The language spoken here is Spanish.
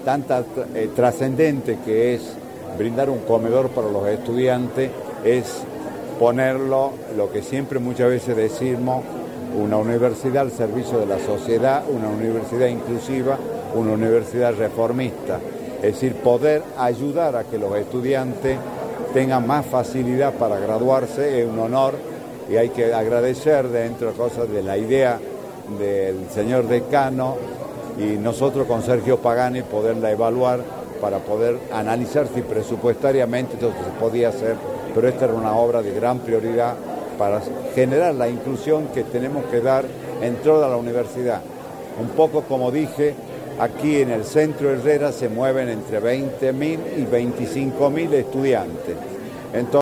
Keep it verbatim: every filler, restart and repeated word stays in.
tanta eh, trascendente que es brindar un comedor para los estudiantes, es ponerlo, lo que siempre muchas veces decimos, una universidad al servicio de la sociedad, una universidad inclusiva, una universidad reformista. Es decir, poder ayudar a que los estudiantes tengan más facilidad para graduarse es un honor y hay que agradecer, dentro de cosas, de la idea del señor decano y nosotros con Sergio Pagani poderla evaluar para poder analizar si presupuestariamente esto se podía hacer, pero esta era una obra de gran prioridad para generar la inclusión que tenemos que dar en toda la universidad. Un poco como dije, aquí en el centro Herrera se mueven entre veinte mil y veinticinco mil estudiantes. Entonces,